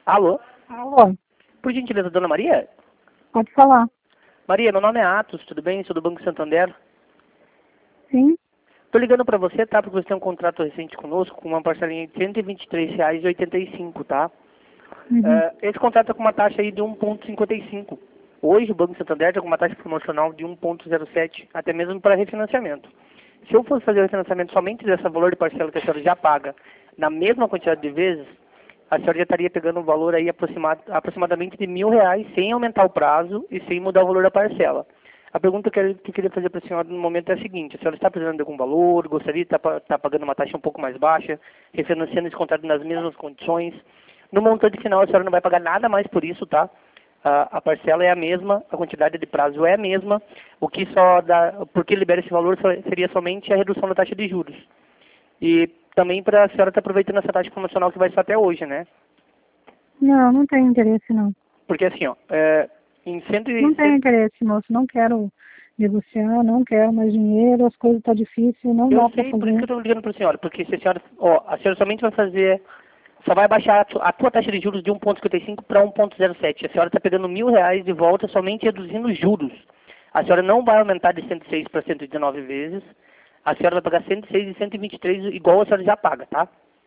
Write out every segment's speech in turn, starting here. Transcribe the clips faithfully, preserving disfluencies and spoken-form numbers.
Alô? Alô, Por gentileza, dona Maria? pode falar. Maria, meu nome é Atos, tudo bem? Sou do Banco Santander. Sim? Tô ligando para você, tá? Porque você tem um contrato recente conosco com uma parcelinha de cento e vinte e três reais e oitenta e cinco, tá? Uhum. É, esse contrato é com uma taxa aí de um vírgula cinquenta e cinco. Hoje o Banco Santander está com uma taxa promocional de um vírgula zero sete, até mesmo para refinanciamento. Se eu fosse fazer o refinanciamento somente desse valor de parcela que a senhora já paga, na mesma quantidade de vezes, a senhora já estaria pegando um valor aí aproximado, aproximadamente de mil reais, sem aumentar o prazo e sem mudar o valor da parcela. A pergunta que eu, que eu queria fazer para a senhora no momento é a seguinte: a senhora está precisando de algum valor, gostaria de estar, estar pagando uma taxa um pouco mais baixa, refinanciando esse contrato nas mesmas condições? No montante final, a senhora não vai pagar nada mais por isso, tá? A, a parcela é a mesma, a quantidade de prazo é a mesma, o que só dá, porque libera esse valor só- seria somente a redução da taxa de juros. E também para a senhora estar aproveitando essa taxa promocional que vai ser até hoje, né? Não, não tenho interesse, não. Porque assim, ó, é, em cento Não e... tenho interesse, moço. Não quero negociar, não quero mais dinheiro, as coisas estão difíceis, não Eu dá para sei, por isso que eu fazer. estou ligando para a senhora, porque se a senhora, ó, a senhora somente vai fazer, só vai baixar a, tu- a tua taxa de juros de um vírgula cinquenta e cinco para um vírgula zero sete. A senhora está pegando mil reais de volta somente reduzindo os juros. A senhora não vai aumentar de cento e seis para cento e dezenove vezes. A senhora vai pagar cento e seis e cento e vinte e três igual a senhora já paga, tá?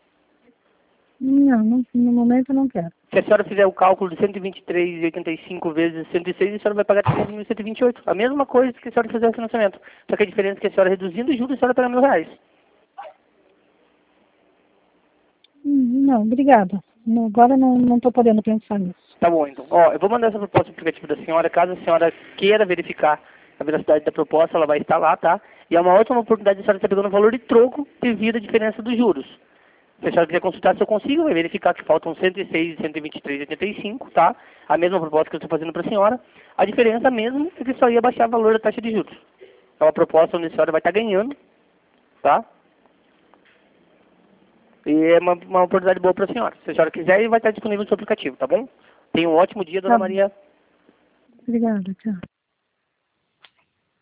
Não, não, no momento eu não quero. Se a senhora fizer o cálculo de cento e vinte e três e oitenta e cinco vezes cento e seis, a senhora vai pagar três mil cento e vinte e oito. A mesma coisa que a senhora fizer o financiamento. Só que a diferença é que a senhora reduzindo os juros, a senhora paga mil reais. Hum, Não, obrigada. Não, agora não não estou podendo pensar nisso. Tá bom, então. Ó, eu vou mandar essa proposta aplicativa da senhora. Caso a senhora queira verificar a veracidade da proposta, ela vai estar lá, tá? E é uma ótima oportunidade de a senhora estar pegando o valor de troco devido à diferença dos juros. Se a senhora quiser consultar se eu consigo, vai verificar que faltam cento e seis, cento e vinte e três e oitenta e cinco, tá? A mesma proposta que eu estou fazendo para a senhora. A diferença mesmo é que só ia baixar o valor da taxa de juros. É uma proposta onde a senhora vai estar ganhando, tá? E é uma, uma oportunidade boa para a senhora. Se a senhora quiser, vai estar disponível no seu aplicativo, tá bom? Tenha um ótimo dia, dona Tá bom. Maria. Obrigada, tchau.